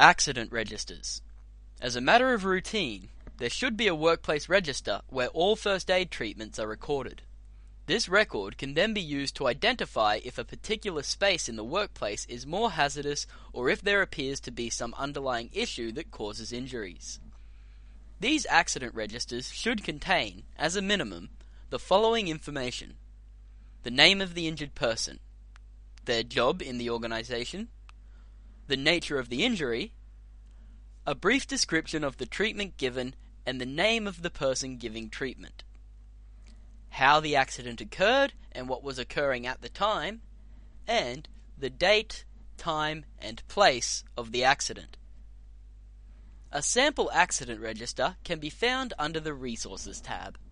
Accident registers. As a matter of routine, there should be a workplace register where all first aid treatments are recorded. This record can then be used to identify if a particular space in the workplace is more hazardous or if there appears to be some underlying issue that causes injuries. These accident registers should contain, as a minimum, the following information: the name of the injured person, their job in the organization, the nature of the injury, a brief description of the treatment given and the name of the person giving treatment, how the accident occurred and what was occurring at the time, and the date, time, and place of the accident. A sample accident register can be found under the Resources tab.